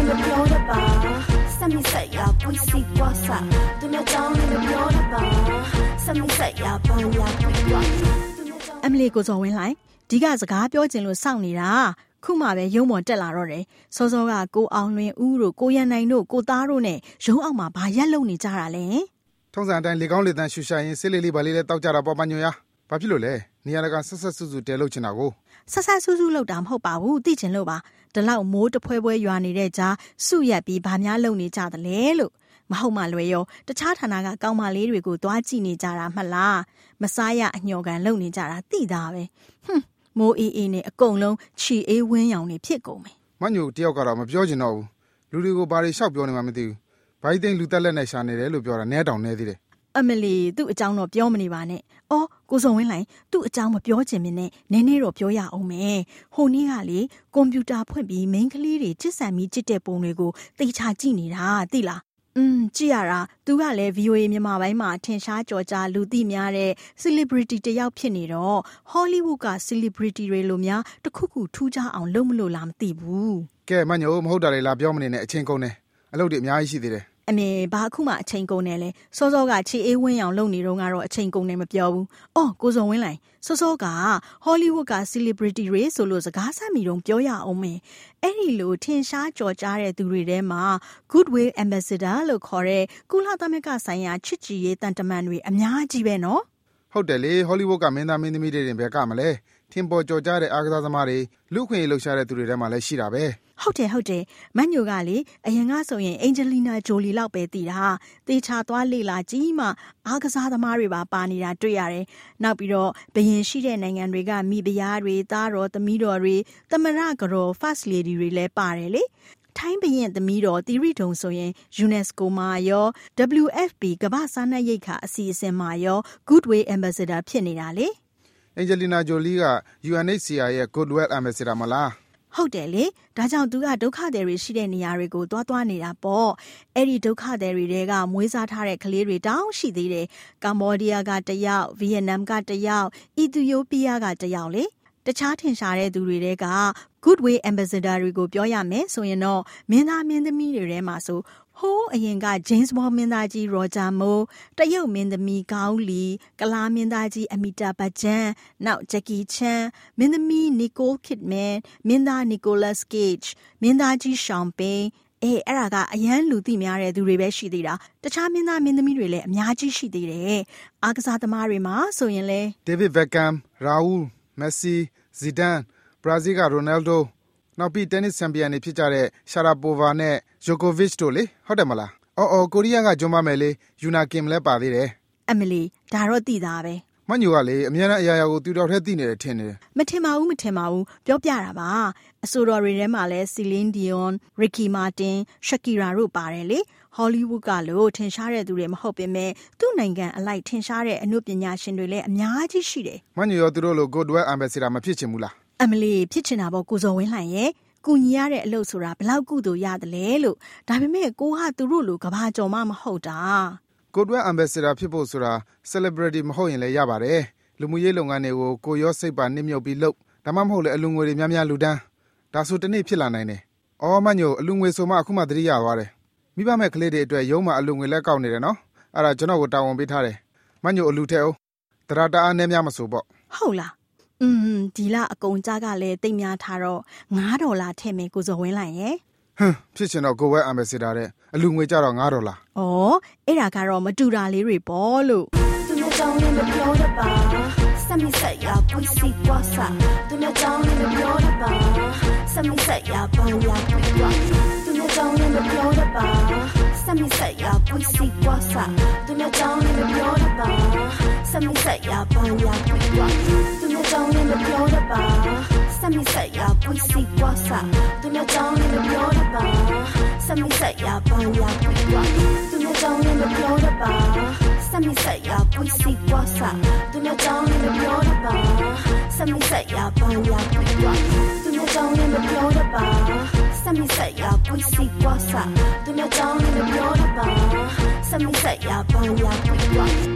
မပြောတပါစမိဆက်ရပွင့်စီပွားစားသူများကြောင့်လည်းမပြောတပါစမိဆက်ရပန်းရပွားအမလီကိုစောဝင်းလိုက်ဒီကစကားပြောချင်လို့စောင့်နေတာခုမှပဲရုံးပေါ်တက်လာတော့တယ်စောစောကကိုအောင်လွင်ဦးတို့ကိုရန်နိုင်တို့ကိုသားတို့နဲ့ရုံးအောက်မှာဘာရက်လုံနေကြတာလဲထုံးစံအတိုင်းလေကောင်းလေတန်းရှူရှာရင်ဆေးလေးလေးပါလေးလဲတောက်ကြတာပေါ့ပညိုရဘာဖြစ်လို့လဲနေရာကဆက်ဆက်ဆူဆူတဲလို့ချင်တာကိုဆက်ဆက်ဆူဆူလောက်တာမဟုတ်ပါဘူးသိချင်လို့ပါဒီလောက်မိုးတဖွဲဖွဲရွာနေတဲ့ကြားစုရက်ပြီးဘာများလုံနေကြသလဲလို့မဟုတ်မှလွယ်ရောတခြားဌာနကကောင်းမလေးတွေကိုတွားကြည့်နေကြတာမှတ်လားမစားရအညော်ကန်လုံနေကြတာသိတာပဲမိုးအေးနဲ့အကုန်လုံးချီအေးဝင်းရောင်နေဖြစ်ကုန်မယ်မညိုတယောက်ကတော့မပြောချင်တော့ဘူးလူတွေကိုဘာတွေလျှောက်ပြောနေမှမသိဘူးဘာကြီးသိန်းလူတက်လက်နဲ့ရှာနေတယ်လို့ပြောတာနဲတောင်နဲသေးတယ်အမလီသူ့အကြောင်းတော့ပြောမနေပါနဲ့အော်ကိုစုံဝင်းလိုင်သူ့အကြောင်းမပြောချင်မင်းနဲ့နည်းနည်းတော့ပြောရအောင်မယ်ဟိုနေ့ကလေကွန်ပျူတာဖွင့်ပြီးမိန်းကလေးတွေချစ်ဆန်ပြီးချစ်တဲ့ပုံတွေကိုသေချာကြည့်နေတာသိလားကြည့်ရတာသူကလည်း VOA မြန်မာပိုင်းမှာထင်ရှားကြော်ကြားလူသိများတဲ့ celebrity တယောက်ဖြစ်နေတော့ Hollywood က celebrity တွေလိုများတခုခုထူးခြားအောင်လုပ်မလို့လားမသိဘူးကဲမညိုမဟုတ်တာတွေလာပြောမနေနဲ့အချင်းကုန်တယ်အလုပ်တွေအများကြီးရှိသေးတယ်အမေဘာအခုမှအချိန်ကုန်နေလဲစောစောကချီအေးဝင်းအောင်လုပ်နေတော့ကတော့အချိန်ကုန်နေမပြောဘူးအော်ကိုစုံဝင်းလိုင်စောစောက Hollywood က celebrity တွေဆိုလို့စကားဆက်မိတော့ပြောရအောင်မယ်အဲ့ဒီလိုထင်ရှားကြော်ကြားတဲ့သူတွေထဲမှာ Goodwill Ambassador လို့ခေါ်တဲ့ကုလသမဂ္ဂဆိုင်ရာချစ်ကြည်ရေးတန်တမန်တွေအများကြီးပဲနော်ဟုတ်တယ်လေ Hollywood ကမင်းသားမင်းသမီးတွေတင်ပဲကမလဲထင်ပေါ်ကြော်ကြားတဲ့အားကစားသမားတွေလူခွင့်ရေးလှုပ်ရှားတဲ့သူတွေထဲမှာလည်းရှိတာပဲဟုတ်တယ်မညိုကလေအရင်ကဆိုရင် Angelina Jolie လောက်ပဲတည်တာသေချာသွားလေ့လာကြည့်မှအားကစားသမားတွေပါနေတာတွေ့ရတယ်နောက်ပြီးတော့ဘရင်ရှိတဲ့နိုင်ငံတွေကမိဖုရားတွေသားတော်သမီးတော်တွေသမရကတော် First Lady တွေလည်းပါတယ်လေထိုင်းဘရင်သမီးတော်သီရိထုံဆိုရင် UNESCO မှာရော WFP ကမ္ဘာစားနပ်ရိက္ခာအစီအစဉ်မှာရော Goodwill Ambassador ဖြစ်နေတာလေ Angelina Jolie က UNHCR ရဲ့ Goodwill Ambassador မလားဟုတ်တယ်လေဒါကြောင့်သူကဒုက္ခသည်တွေရှိတဲ့နေရာတွေကိုသွားနေတာပေါ့အဲ့ဒီဒုက္ခသည်တွေတဲကမွေးစားထားတဲ့ကလေးတွေတောင်းရှိသေးတယ်ကမ္ဘောဒီးယားကတယောက်ဗီယက်နမ်ကတယောက်အီသီယိုးပီးယားကတယောက်လေတခြားထင်ရှားတဲ့သူတွေတဲက Goodwill Ambassador တွေကိုပြောရမယ်ဆိုရင်တော့မင်းသားမင်းသမီးတွေထဲမှာဆိုဟိုးအရင်က James Bond မင်းသားကြီး Roger Moore တရုတ်မင်းသမီးကောင်းလီကလားမင်းသားကြီး Amitabh Bachchan နောက် Jackie Chan မင်းသမီး Nicole Kidman မင်းသား Nicolas Cage မင်းသားကြီး Sean Penn အဲ့ဒါကအရန်လူသိများတဲ့သူတွေပဲရှိသေးတာတခြားမင်းသားမင်းသမီးတွေလည်းအများကြီးရှိသေးတယ်အားကစားသမားတွေမှာဆိုရင်လေ David Beckham, Raul, Messi, Zidane, Brazil က Ronaldoနောက်ပြီး tennis champion တွေဖြစ်ကြတဲ့ Sharapova နဲ့ Djokovic တို့လေဟုတ်တယ်မလားအော်ကိုရီးယားကဂျွန်မမယ်လေ Yuna Kim လည်းပါသေးတယ်အမလီဒါတော့သိတာပဲမညိုကလေအများနဲ့အရာရာကိုသူတော်ထဲသိနေတယ်ထင်တယ်မထင်ပါဘူးပြောပြတာပါအဆိုတော်တွေထဲမှာလဲ Celine Dion, Ricky Martin, Shakira တို့ပါတယ်လေ Hollywood ကလို့ထင်ရှားတဲ့သူတွေမဟုတ်ပေမဲ့သူ့နိုင်ငံအလိုက်ထင်ရှားတဲ့အမှုပညာရှင်တွေလည်းအများကြီးရှိတယ်မညိုရောသူတို့လို Goodwill Ambassador မဖြစ်ချင်ဘူးလားအမလီဖြစ်ချင်တာပေါ့ကိုစောဝင်းလှိုင်ရဲ့ကူညီရတဲ့အလုပ်ဆိုတာဘလောက်ကုသိုလ်ရတယ်လဲလို့ဒါပေမဲ့ကိုကသူတို့လိုကဘာကြော်မှမဟုတ်တာ Goodwill Ambassador ဖြစ်ဖို့ဆိုတာ celebrity မဟုတ်ရင်လည်းရပါတယ်လူမှုရေးလုပ်ငန်းတွေကိုကိုရောစိတ်ပါနစ်မြုပ်ပြီးလုပ်ဒါမှမဟုတ်လေအလူငွေတွေများများလူတန်းဒါဆိုတနေ့ဖြစ်လာနိုင်တယ်အော်မညိုအလူငွေဆိုမှအခုမှသတိရသွားတယ်မိဘမဲ့ကလေးတွေအတွက်ရုံးမှာအလူငွေလက်ကောက်နေတယ်နော်အဲ့ဒါကျွန်တော်ကိုတာဝန်ပေးထားတယ်မညိုအလူထဲအောင်တရာတအားနဲ့များမဆိုပေါ့ဟုတ်လားဒီလအကုန်ကြားကလည်းတိတ်များထားတော့$5ထည့်မယ်ကိုစောဝင်းလိုက်ရဲ့ဖြစ်ချင်တော့ Goodwill Ambassador တဲ့အလူငွေကြတော့$ဩအဲ့ဒါကတော့မတူတာလေးတွေပေါ့လို့သူများကြောင့်လည်းမပြောတပါစမိဆက်ရပွင့်စီပွားစားသူများကြောင့်လည်းမပြောတပါစမိဆက်ရပန်းရပွားသူများကြောင့်လည်းမပြောတပါစမိဆက်ရပွင့်စီပွားစားသူများကြောင့်လည်းမပြောတပါစမိဆက်ရပန်းရပွားသူများကြောင့်လည်းမပြောတပါစမိဆက်ရပွင့်စီပွားစားသူများကြောင့်လည်းမပြောတပါစမိဆက်ရပန်းရပွားသူများကြောင့်လည်းမပြောတပါစမိဆက်ရပွင့်စီပွားစားသူများကြောင့်လည်းမပြောတပါစမိဆက်ရပန်းရပွားသူများကြောင့်လည်းမပြောတပါစမိဆက်ရပွင့်စီပွားစားသူများကြောင့်လည်းမပြောတပါစမိဆက်ရပန်းရပွား